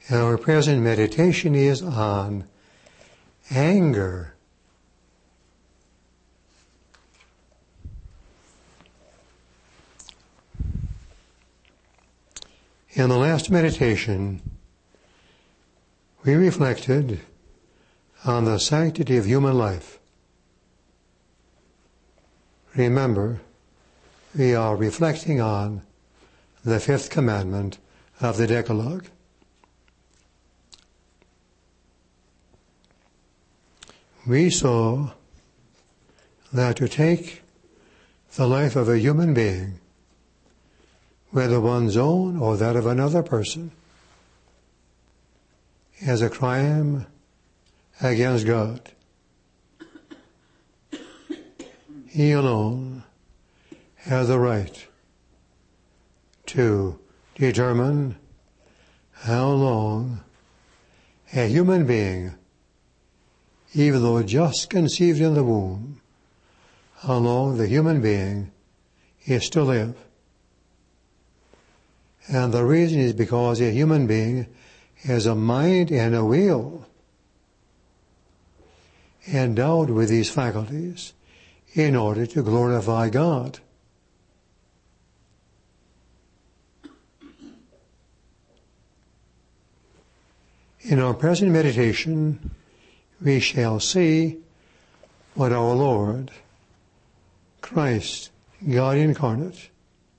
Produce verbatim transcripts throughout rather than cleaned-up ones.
Our present meditation is on anger. In the last meditation, we reflected on the sanctity of human life. Remember, we are reflecting on the fifth commandment of the Decalogue. We saw that to take the life of a human being, whether one's own or that of another person, is a crime against God. He alone has the right to determine how long a human being, even though just conceived in the womb, how long the human being is to live. And the reason is because a human being has a mind and a will endowed with these faculties in order to glorify God. In our present meditation, we shall see what our Lord, Christ, God incarnate,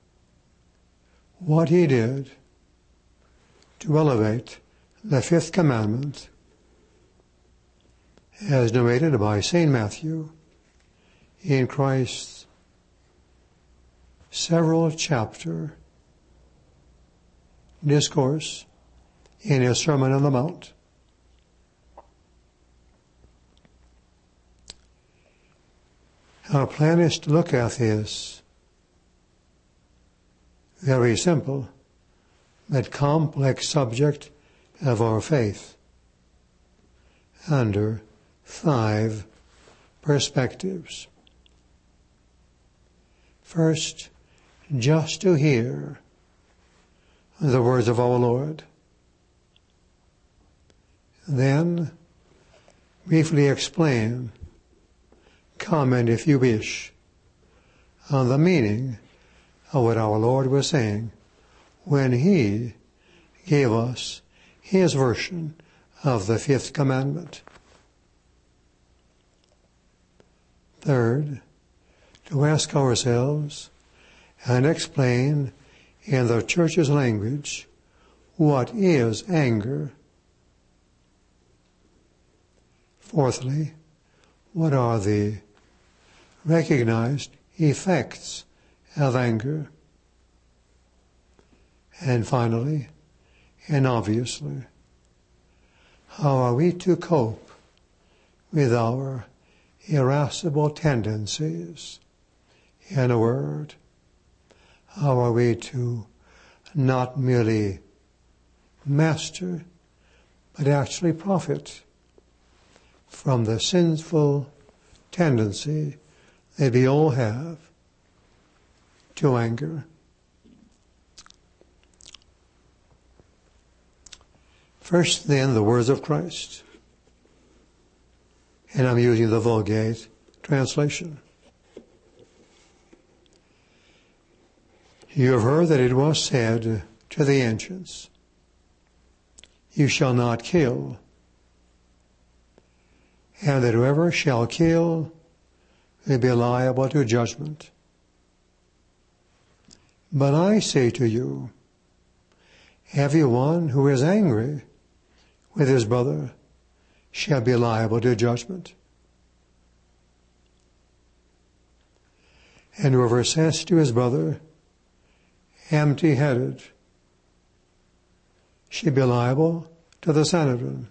what he did to elevate the fifth commandment as narrated by Saint Matthew in Christ's several chapter discourse in his Sermon on the Mount. Our plan is to look at this very simple but complex subject of our faith under five perspectives. First, just to hear the words of our Lord. Then, briefly explain, comment if you wish, on the meaning of what our Lord was saying when he gave us his version of the fifth commandment. Third, to ask ourselves and explain in the Church's language what is anger. Fourthly, what are the recognized effects of anger? And finally, and obviously, how are we to cope with our irascible tendencies? In a word, how are we to not merely master, but actually profit from the sinful tendency that we all have to anger? First, then, the words of Christ. And I'm using the Vulgate translation. You have heard that it was said to the ancients, you shall not kill, and that whoever shall kill will be liable to judgment. But I say to you, everyone who is angry with his brother shall be liable to judgment. And whoever says to his brother, empty-headed, shall be liable to the Sanhedrin.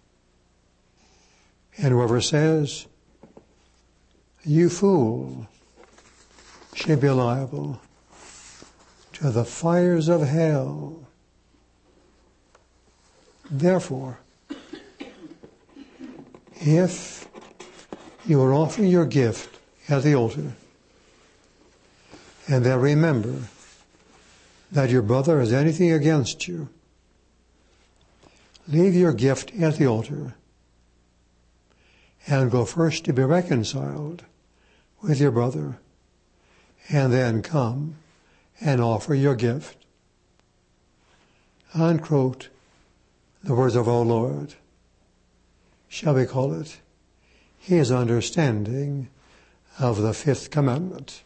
And whoever says, you fool, shall be liable to the fires of hell. Therefore, if you are offering your gift at the altar, and then remember that your brother has anything against you, leave your gift at the altar and go first to be reconciled with your brother, and then come and offer your gift. Unquote the words of our Lord. Shall we call it his understanding of the fifth commandment?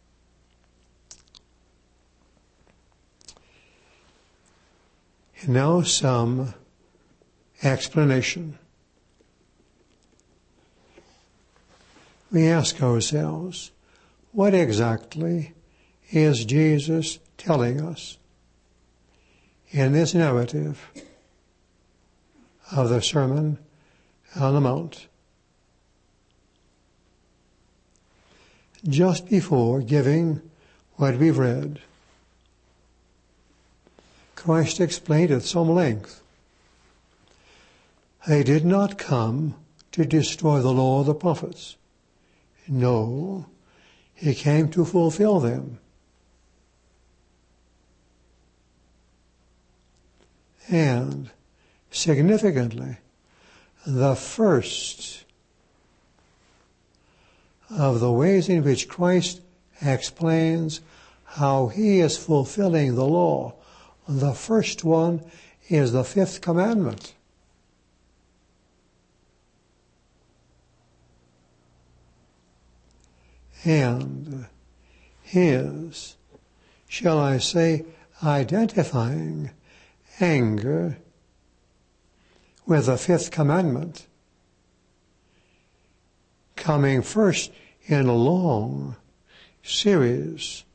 And now some explanation. We ask ourselves, what exactly is Jesus telling us in this narrative of the Sermon on the Mount? Just before giving what we've read, Christ explained at some length, "I did not come to destroy the law of the prophets. No, he came to fulfill them." And significantly, the first of the ways in which Christ explains how he is fulfilling the law, the first one is the fifth commandment. And his, shall I say, identifying anger with the fifth commandment, coming first in a long series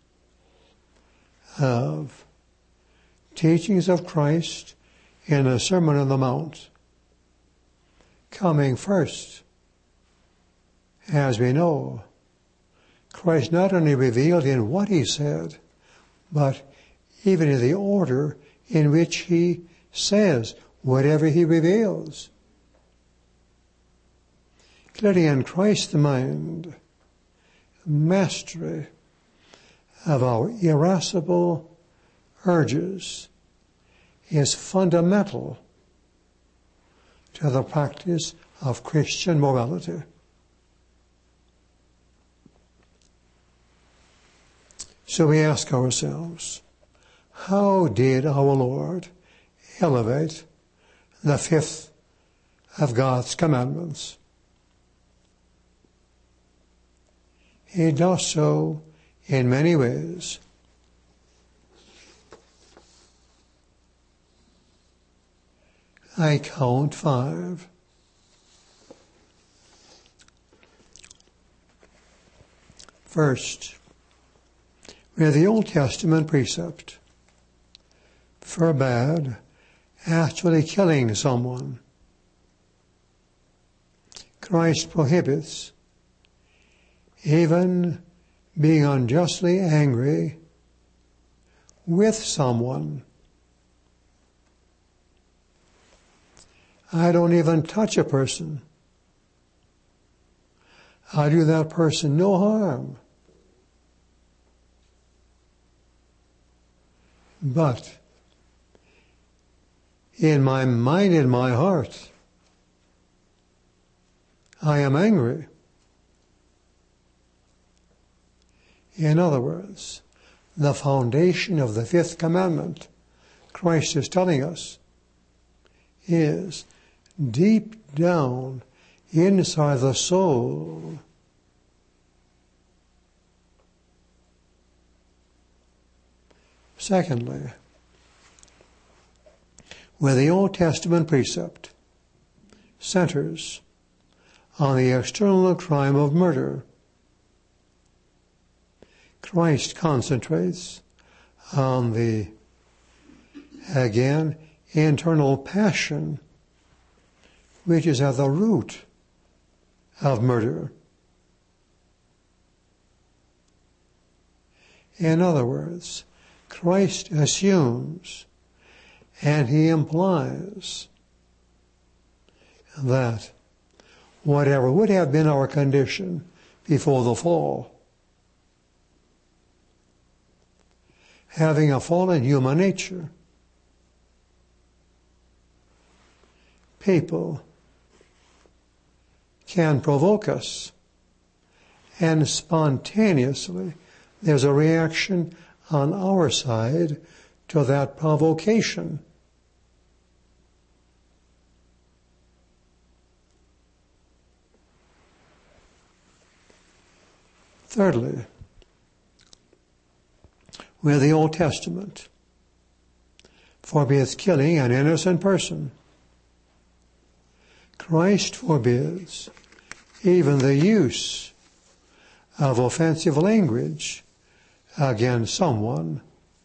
of teachings of Christ in the Sermon on the Mount, coming first, as we know, Christ not only revealed in what he said, but even in the order in which he says whatever he reveals. Clearly in Christ's mind, mastery of our irascible urges is fundamental to the practice of Christian morality. So we ask ourselves, how did our Lord elevate the fifth of God's commandments? He does so in many ways. I count five. First, where the Old Testament precept forbade actually killing someone, Christ prohibits even being unjustly angry with someone. I don't even touch a person. I do that person no harm. But in my mind, in my heart, I am angry. In other words, the foundation of the fifth commandment, Christ is telling us, is deep down inside the soul. Secondly, where the Old Testament precept centers on the external crime of murder, Christ concentrates on the, again, internal passion which is at the root of murder. In other words, Christ assumes and he implies that whatever would have been our condition before the fall, having a fallen human nature, people can provoke us, and spontaneously there's a reaction on our side to that provocation. Thirdly, where the Old Testament forbids killing an innocent person, Christ forbids even the use of offensive language against someone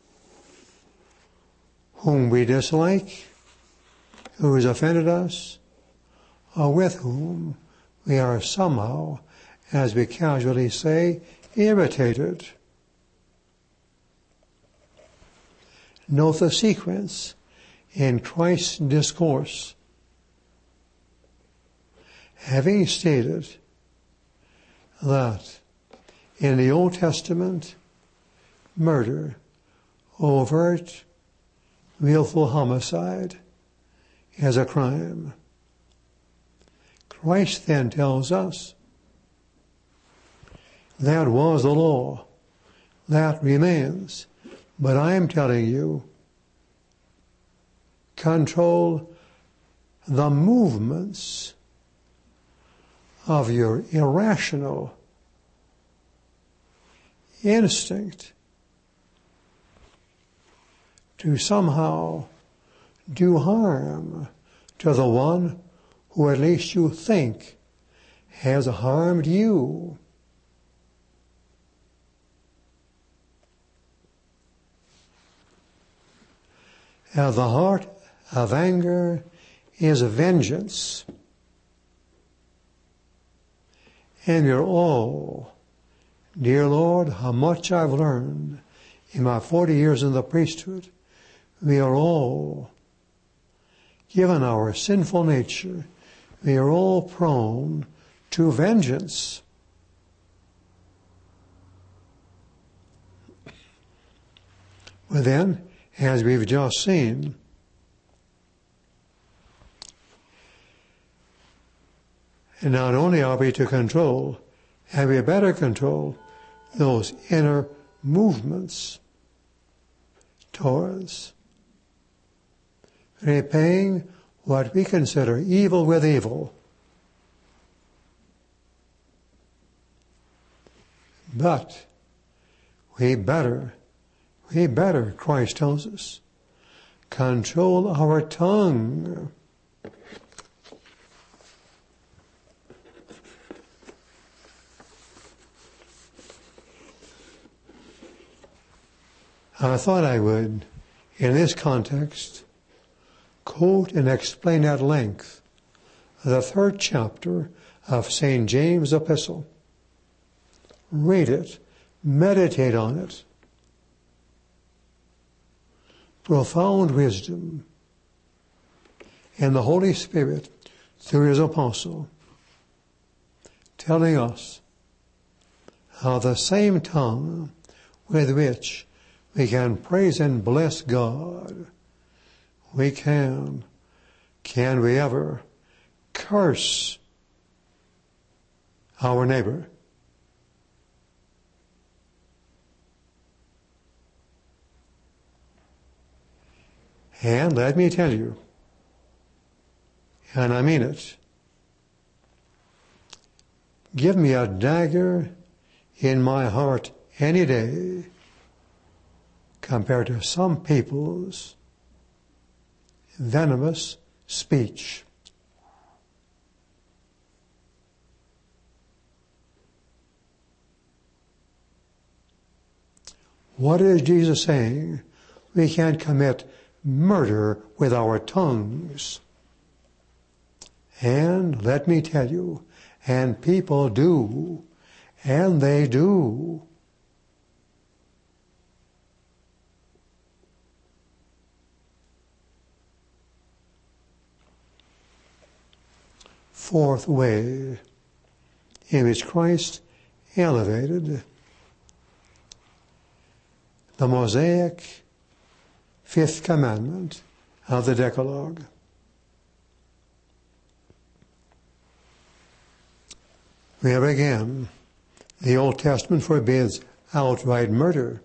whom we dislike, who has offended us, or with whom we are somehow, as we casually say, irritated. Note the sequence in Christ's discourse. Having stated that in the Old Testament, murder, overt, willful homicide, is a crime, Christ then tells us that was the law, that remains. But I am telling you, control the movements of your irrational instinct to somehow do harm to the one who at least you think has harmed you. At the heart of anger is vengeance. And you're all, dear Lord, how much I've learned in my forty years in the priesthood. We are all, given our sinful nature, we are all prone to vengeance. But then, as we've just seen, and not only are we to control, and we better control those inner movements towards repaying what we consider evil with evil. But we better We better, Christ tells us, control our tongue. I thought I would, in this context, quote and explain at length the third chapter of Saint James' Epistle. Read it, meditate on it. Profound wisdom and the Holy Spirit through His apostle telling us how the same tongue with which we can praise and bless God, we can, can we ever curse our neighbor? And let me tell you, and I mean it, give me a dagger in my heart any day compared to some people's venomous speech. What is Jesus saying? We can't commit murder with our tongues. And let me tell you, and people do, and they do. Fourth way in which Christ elevated the Mosaic fifth commandment of the Decalogue. Here again, the Old Testament forbids outright murder.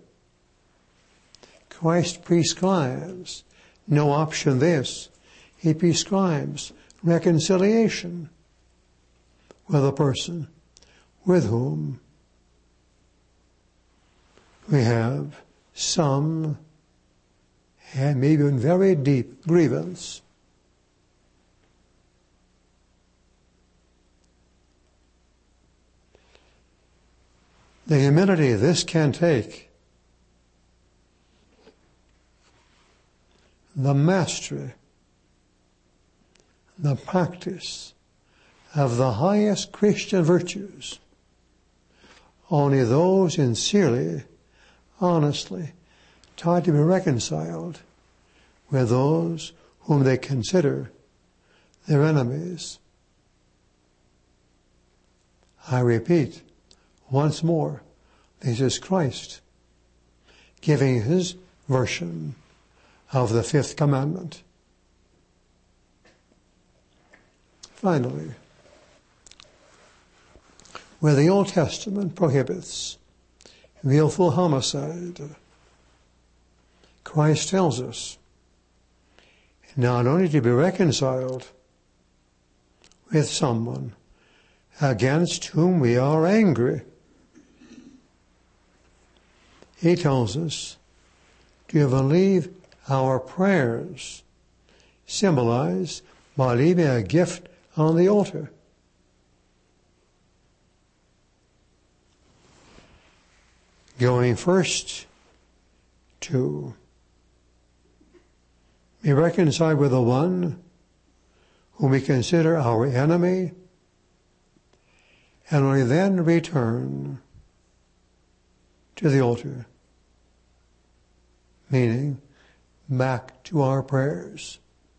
Christ prescribes no option this. He prescribes reconciliation with a person with whom we have some and maybe even very deep grievance. The humility this can take, the mastery, the practice of the highest Christian virtues, only those sincerely, honestly, try to be reconciled with those whom they consider their enemies. I repeat once more, this is Christ giving his version of the fifth commandment. Finally, where the Old Testament prohibits willful homicide, Christ tells us not only to be reconciled with someone against whom we are angry, he tells us to believe our prayers, symbolized by leaving a gift on the altar. Going first to be reconciled with the one whom we consider our enemy, and only then return to the altar, meaning back to our prayers.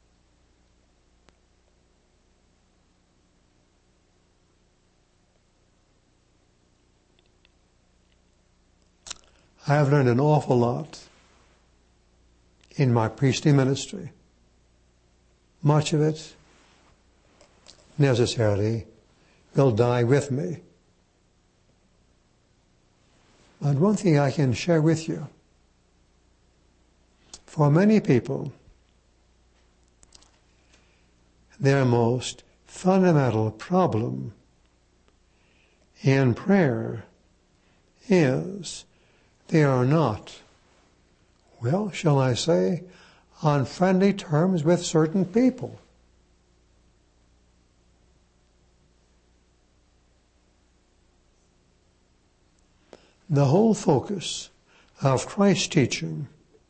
I have learned an awful lot in my priestly ministry. Much of it necessarily will die with me. But one thing I can share with you, for many people, their most fundamental problem in prayer is they are not, well, shall I say, on friendly terms with certain people. The whole focus of Christ's teaching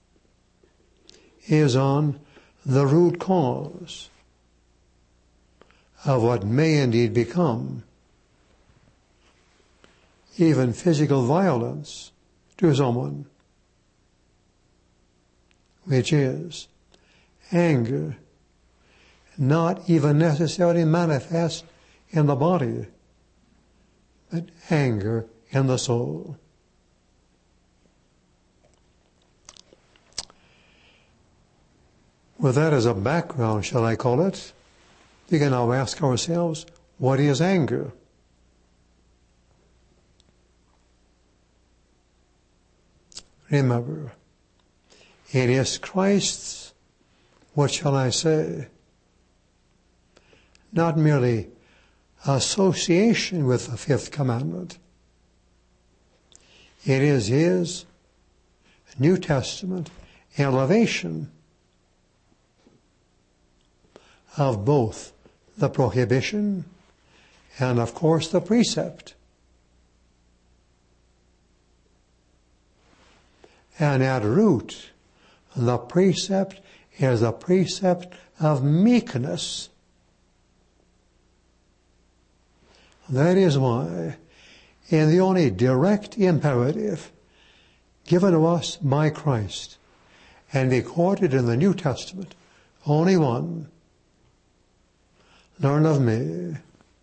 is on the root cause of what may indeed become even physical violence to someone, which is anger, not even necessarily manifest in the body, but anger in the soul. With that as a background, shall I call it, we can now ask ourselves, what is anger? Remember, it is Christ's, what shall I say, not merely association with the fifth commandment. It is his New Testament elevation of both the prohibition and, of course, the precept. And at root, the precept is a precept of meekness. That is why, in the only direct imperative given to us by Christ and recorded in the New Testament, only one, learn of me,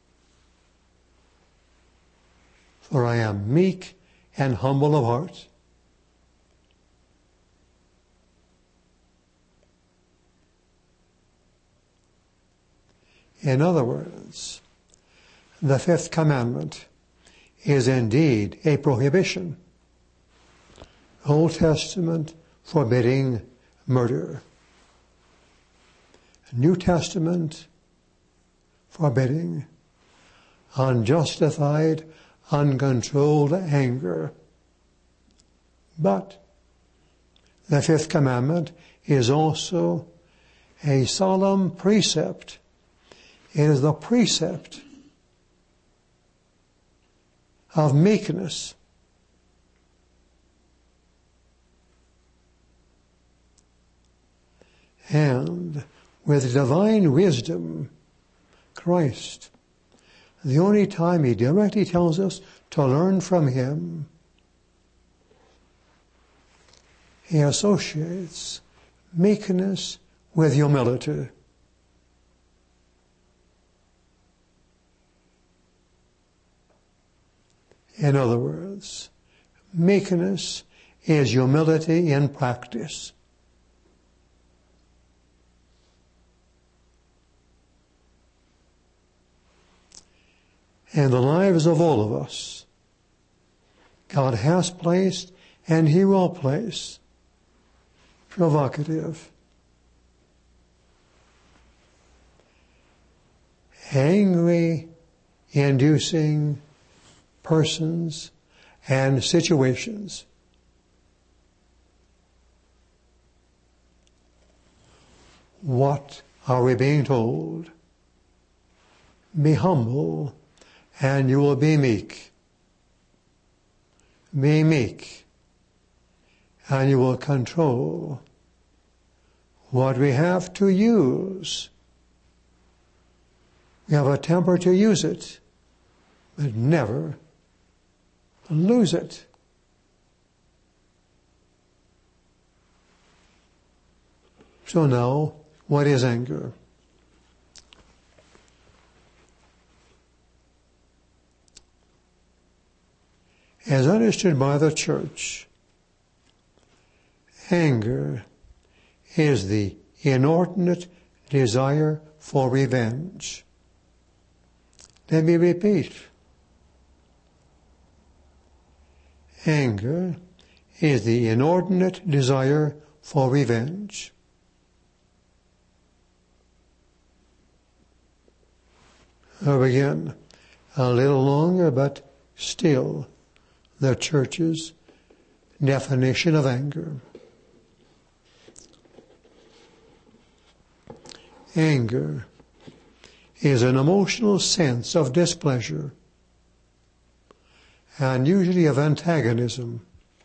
for I am meek and humble of heart. In other words, the fifth commandment is indeed a prohibition. Old Testament forbidding murder. New Testament forbidding unjustified, uncontrolled anger. But the fifth commandment is also a solemn precept. It is the precept of meekness. And with divine wisdom, Christ, the only time he directly tells us to learn from him, he associates meekness with humility. In other words, meekness is humility in practice. In the lives of all of us, God has placed and he will place provocative, angry, inducing persons and situations. What are we being told? Be humble and you will be meek. Be meek and you will control what we have to use. We have a temper to use it, but never lose it. So now, what is anger? As understood by the church, anger is the inordinate desire for revenge. Let me repeat. Anger is the inordinate desire for revenge. I'll begin a little longer, but still the church's definition of anger. Anger is an emotional sense of displeasure and usually of antagonism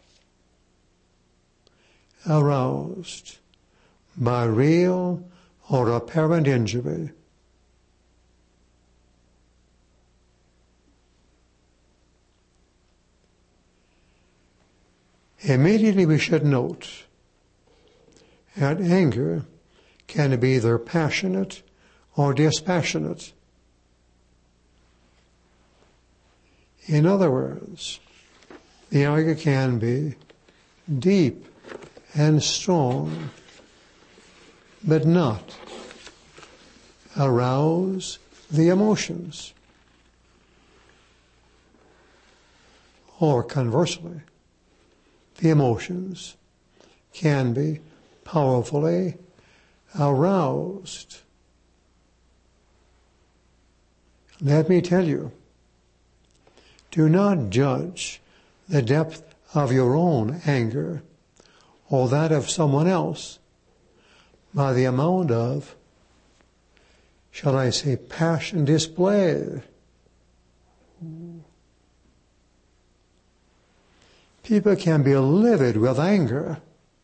aroused by real or apparent injury. Immediately we should note that anger can be either passionate or dispassionate. In other words, the anger can be deep and strong, but not arouse the emotions. Or conversely, the emotions can be powerfully aroused. Let me tell you, do not judge the depth of your own anger or that of someone else by the amount of, shall I say, passion displayed. People can be livid with anger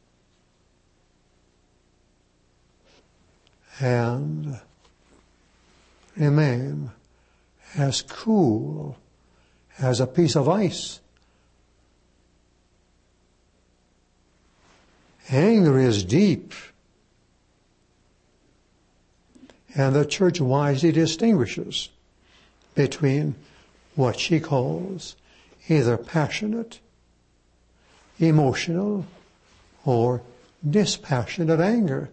and remain as cool as a piece of ice. Anger is deep, and the church wisely distinguishes between what she calls either passionate, emotional, or dispassionate anger.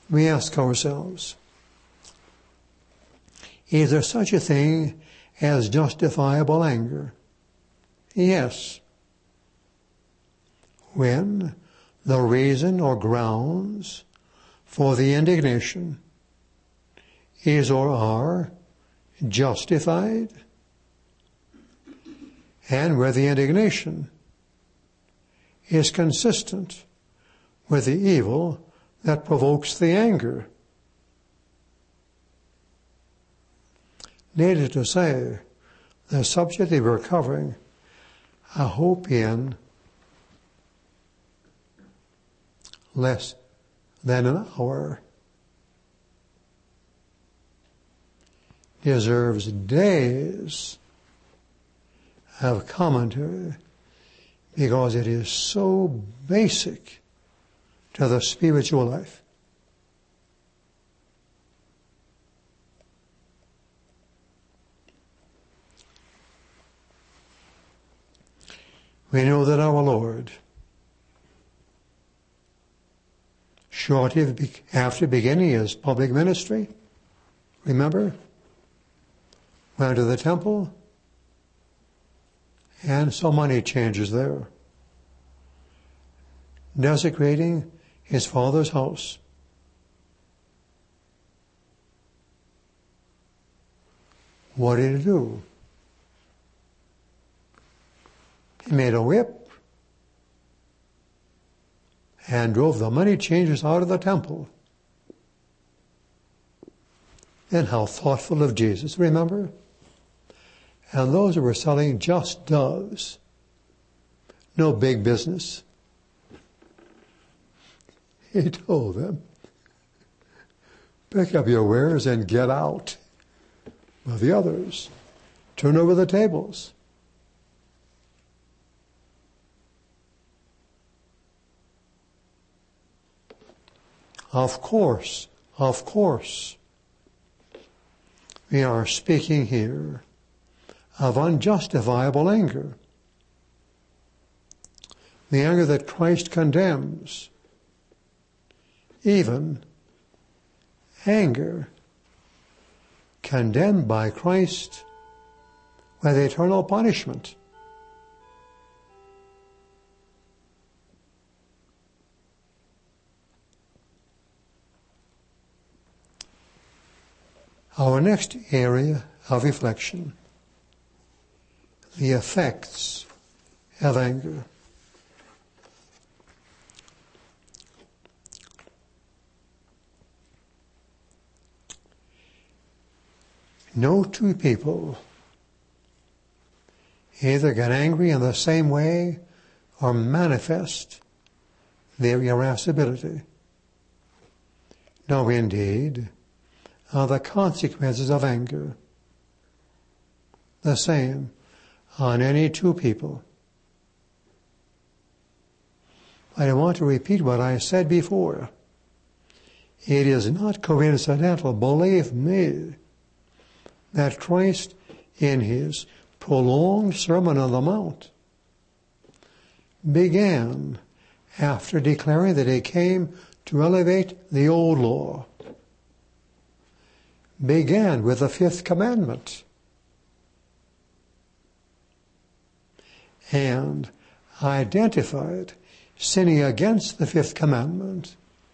we ask ourselves, is there such a thing as justifiable anger? Yes. When the reason or grounds for the indignation is or are justified, and where the indignation is consistent with the evil that provokes the anger. Needless to say, the subject that we're covering, I hope in less than an hour, deserves days of commentary because it is so basic to the spiritual life. We know that our Lord, shortly after beginning his public ministry, remember, went to the temple, and so many changes there, desecrating his Father's house. What did he do? He made a whip and drove the money changers out of the temple. And how thoughtful of Jesus, remember? And those who were selling just doves, no big business, he told them, pick up your wares and get out. Well, the others turn over the tables. Of course, of course, we are speaking here of unjustifiable anger. The anger that Christ condemns. Even anger condemned by Christ with eternal punishment. Our next area of reflection, the effects of anger. No two people either get angry in the same way or manifest their irascibility. No, indeed, are the consequences of anger the same on any two people. I want to repeat what I said before. It is not coincidental, believe me, that Christ, in his prolonged Sermon on the Mount, began after declaring that he came to elevate the old law, began with the fifth commandment and identified sinning against the fifth commandment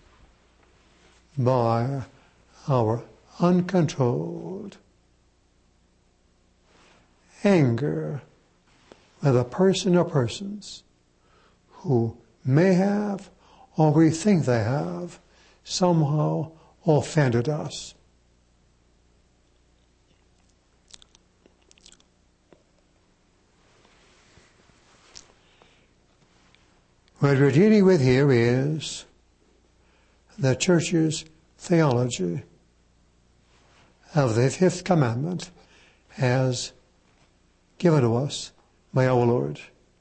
by our uncontrolled anger with a person or persons who may have, or we think they have, somehow offended us. What we're dealing with here is the church's theology of the fifth commandment as given to us by our Lord.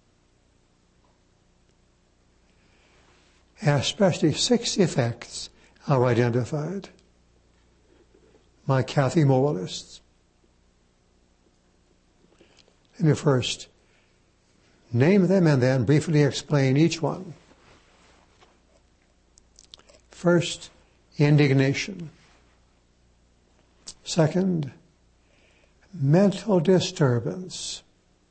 Especially six effects are identified by Catholic moralists. Let me first name them and then briefly explain each one. First indignation. Second, mental disturbance.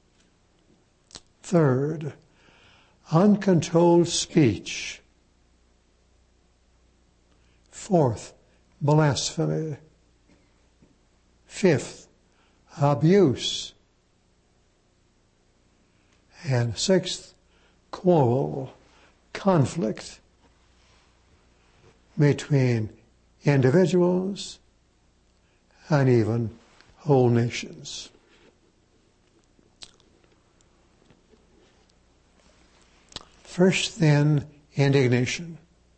Third, uncontrolled speech. Fourth, blasphemy. Fifth, abuse. And sixth, quarrel, conflict between individuals and even whole nations. First, then, indignation.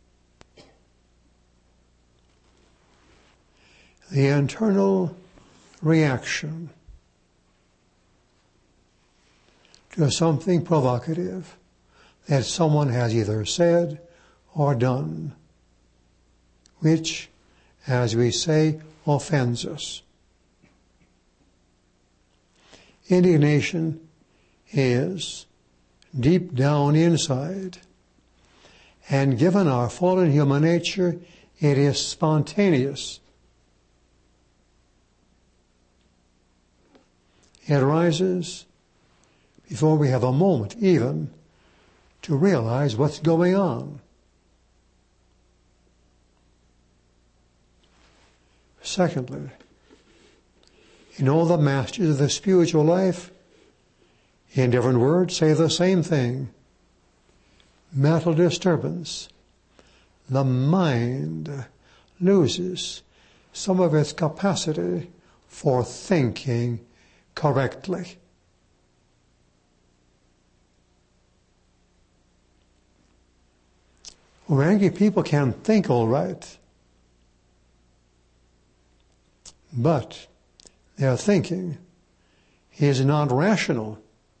The internal reaction to something provocative that someone has either said or done, which, as we say, offends us. Indignation is deep down inside, and given our fallen human nature, it is spontaneous. It arises before we have a moment even to realize what's going on. Secondly, in all the masters of the spiritual life, in different words, say the same thing. Mental disturbance. The mind loses some of its capacity for thinking correctly. Well, angry people can think all right, but their thinking is not rational.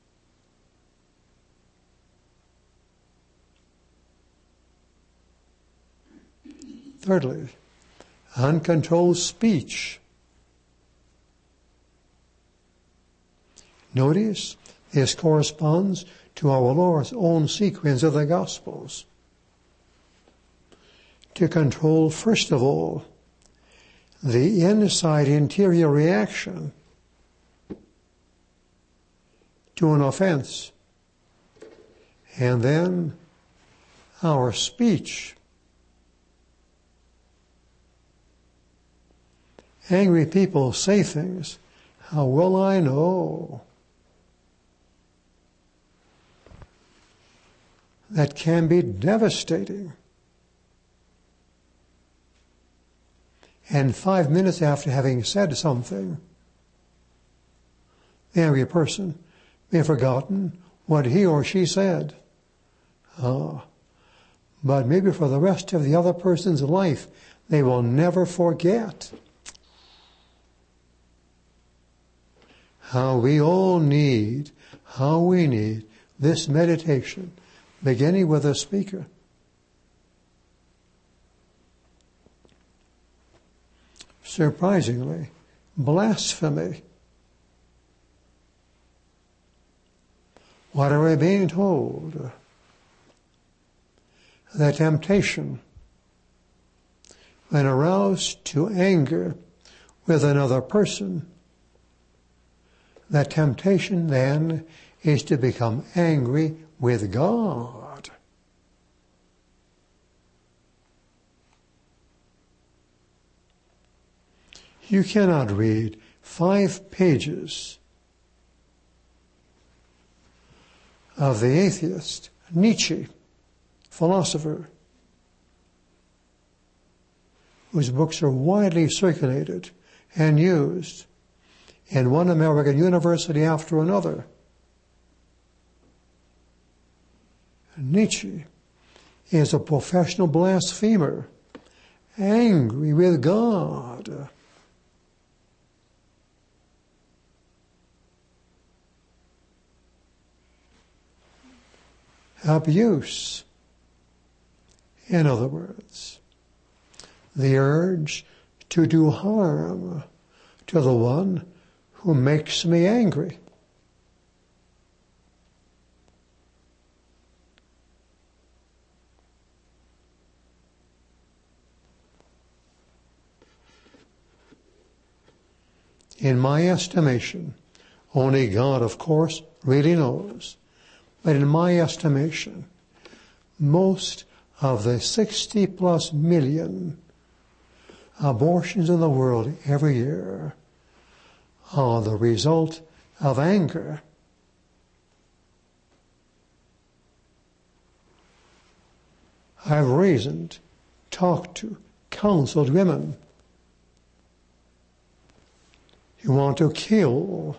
Thirdly, uncontrolled speech. Notice this corresponds to our Lord's own sequence of the Gospels. To control, first of all, the inside interior reaction to an offense, and then our speech. Angry people say things, how well I know, that can be devastating. And five minutes after having said something, the angry person may have forgotten what he or she said. Ah, but maybe for the rest of the other person's life, they will never forget. How we all need, how we need this meditation, beginning with the speaker. Surprisingly, blasphemy. What are we being told? The temptation, when aroused to anger with another person, the temptation then is to become angry with God. You cannot read five pages of the atheist, Nietzsche, philosopher, whose books are widely circulated and used in one American university after another. Nietzsche is a professional blasphemer, angry with God. Abuse, in other words, the urge to do harm to the one who makes me angry. in my estimation, only God, of course, really knows, but in my estimation, most of the sixty plus million abortions in the world every year are the result of anger. I've reasoned, talked to, counseled women who want to kill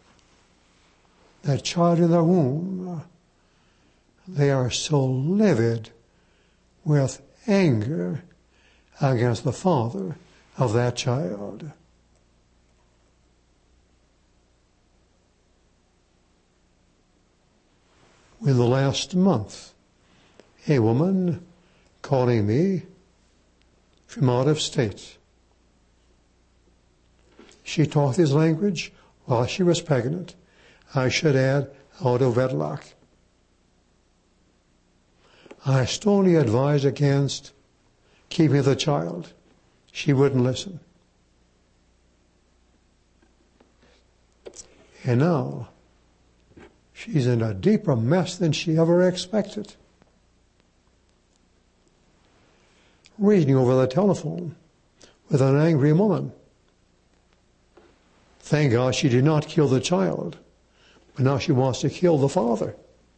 that child in their womb. They are so livid with anger against the father of that child. In the last month, a woman calling me from out of state. She taught this language while she was pregnant. I should add, out of wedlock. I strongly advised against keeping the child. She wouldn't listen. And now, she's in a deeper mess than she ever expected. Reasoning over the telephone with an angry woman. Thank God she did not kill the child, but now she wants to kill the father.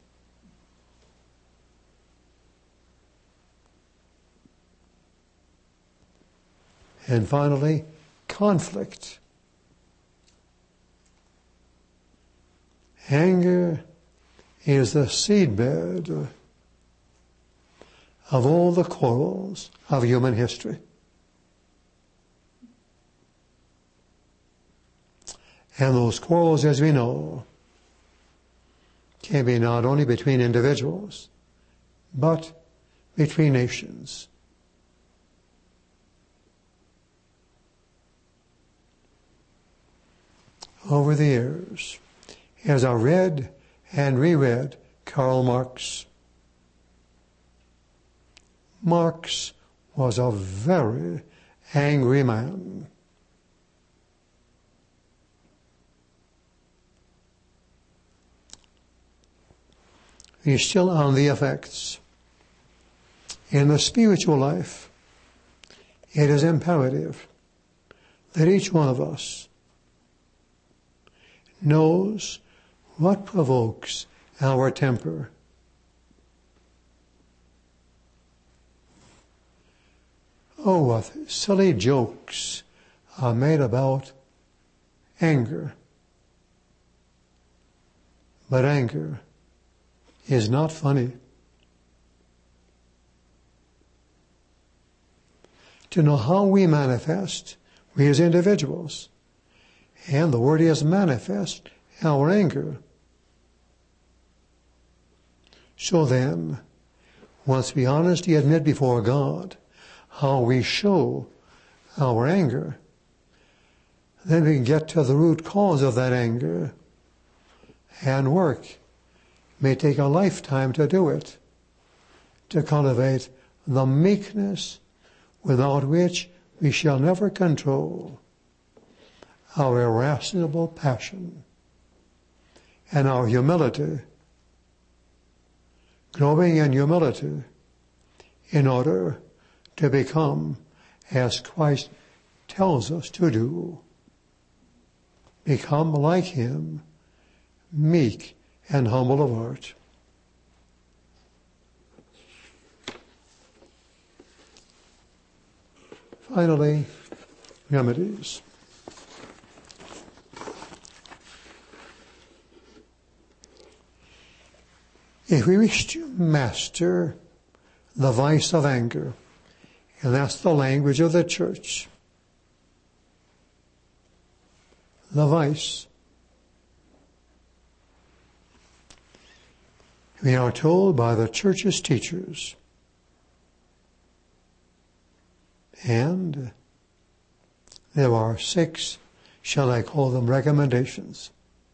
And finally, conflict. Anger is the seedbed of all the quarrels of human history. And those quarrels, as we know, can be not only between individuals, but between nations. Over the years, as I read and reread Karl Marx, Marx was a very angry man. He's still on the effects. In the spiritual life, it is imperative that each one of us knows what provokes our temper. Oh, what silly jokes are made about anger. But anger is not funny. To know how we manifest, we as individuals, and the word is manifest, our anger. So then, once we honestly admit before God how we show our anger, then we can get to the root cause of that anger and work. It may take a lifetime to do it, to cultivate the meekness without which we shall never control our irascible passion and our humility, growing in humility in order to become as Christ tells us to do. Become like Him, meek and humble of heart. Finally, remedies. If we wish to master the vice of anger, and that's the language of the church, the vice, we are told by the church's teachers, and there are six, shall I call them, recommendations.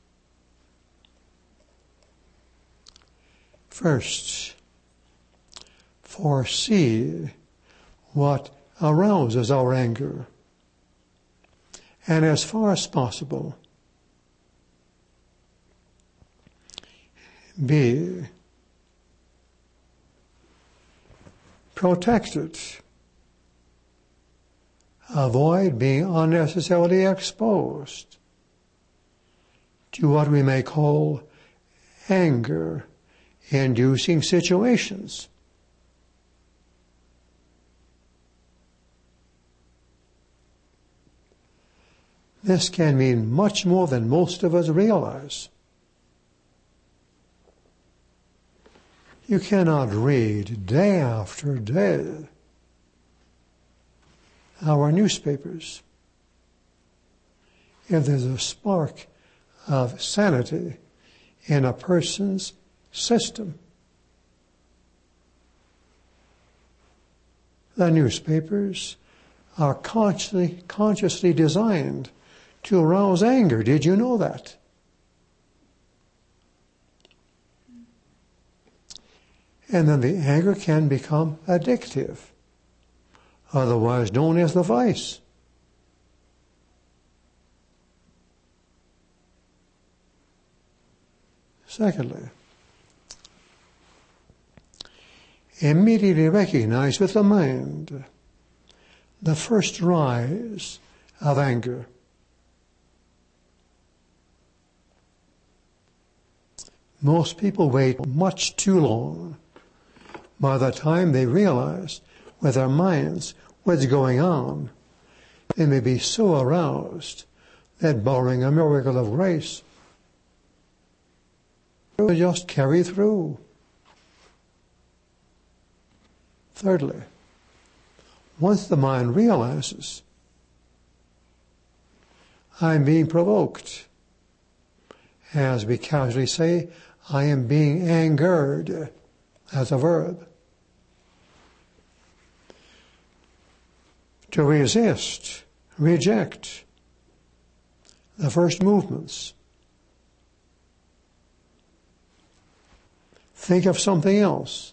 First, foresee what arouses our anger and as far as possible, be protected. Avoid being unnecessarily exposed to what we may call anger-inducing situations. This can mean much more than most of us realize. You cannot read day after day our newspapers if there's a spark of sanity in a person's system. The newspapers are consciously, consciously designed to arouse anger. Did you know that? And then the anger can become addictive, otherwise known as the vice. Secondly, immediately recognize with the mind the first rise of anger. Most people wait much too long. By the time they realize with their minds what's going on, they may be so aroused that, barring a miracle of grace, they just carry through. Thirdly, once the mind realizes, I'm being provoked, as we casually say, I am being angered, as a verb. To resist, reject the first movements. Think of something else.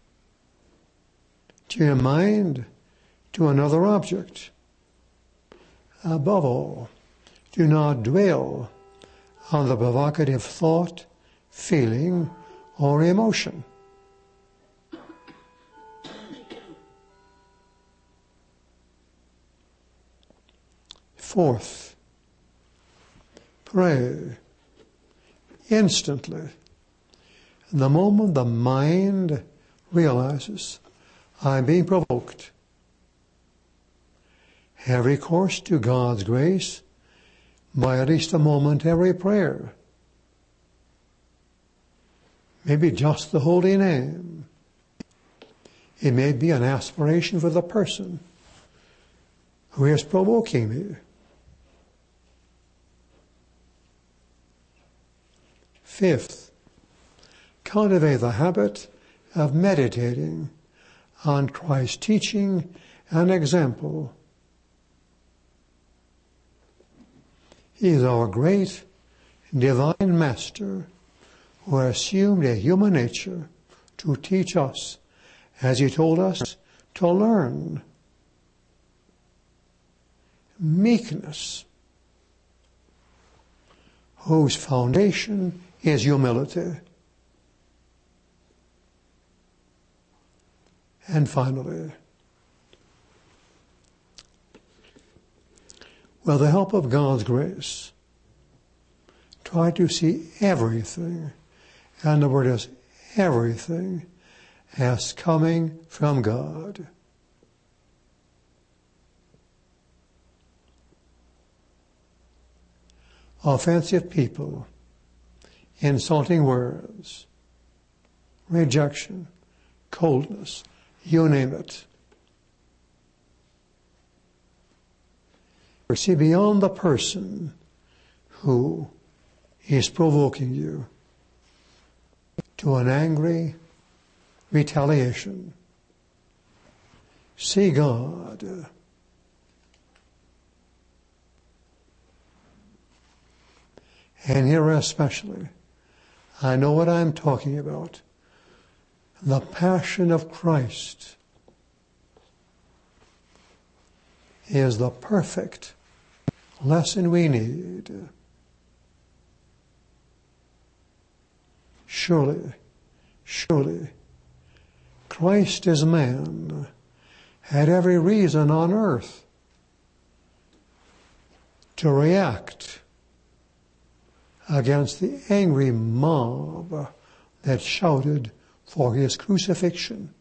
To your mind, to another object. Above all, do not dwell on the provocative thought, feeling, or emotion. Fourth, pray instantly. The moment the mind realizes I'm being provoked, have recourse to God's grace by at least a momentary prayer. Maybe just the holy name. It may be an aspiration for the person who is provoking me. Fifth, cultivate the habit of meditating on Christ's teaching and example. He is our great divine master who assumed a human nature to teach us, as he told us to learn. Meekness, whose foundation is humility. And finally, with the help of God's grace, try to see everything, and the word is everything, as coming from God. Offensive people, insulting words, rejection, coldness, you name it. See beyond the person who is provoking you to an angry retaliation. See God. And here especially, I know what I'm talking about. The passion of Christ is the perfect lesson we need. Surely, surely, Christ as man had every reason on earth to react against the angry mob that shouted for his crucifixion.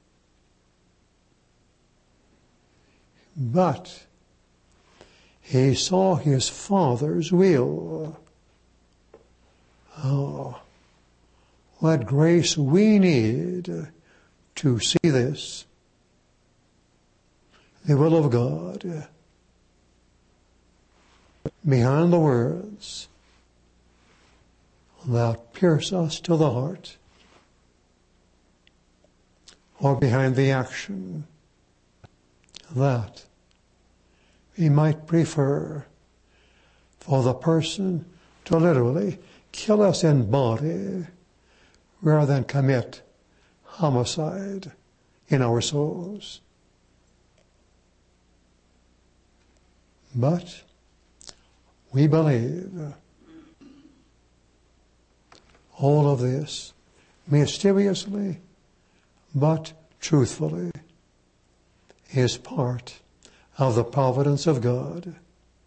But he saw his Father's will. Oh, what grace we need to see this. The will of God behind the words that pierce us to the heart, or behind the action that we might prefer for the person to literally kill us in body rather than commit homicide in our souls. But we believe all of this mysteriously but truthfully is part of the providence of God.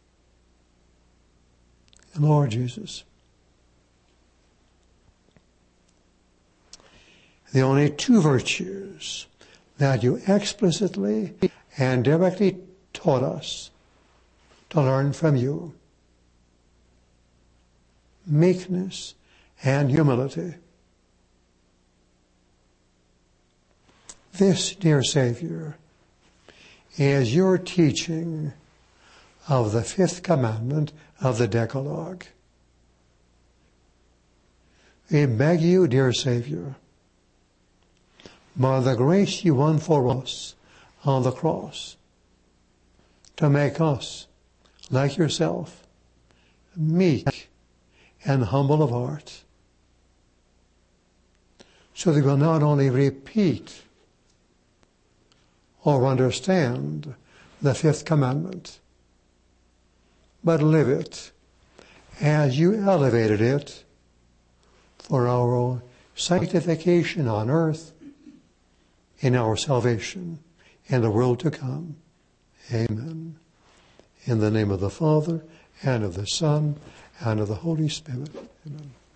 Lord Jesus, the only two virtues that you explicitly and directly taught us to learn from you, meekness and humility. This, dear Savior, is your teaching of the fifth commandment of the Decalogue. We beg you, dear Savior, by the grace you won for us on the cross, to make us, like yourself, meek and humble of heart, so that we will not only repeat or understand the fifth commandment, but live it as you elevated it for our own sanctification on earth, in our salvation, in the world to come. Amen. In the name of the Father, and of the Son, and of the Holy Spirit. Amen.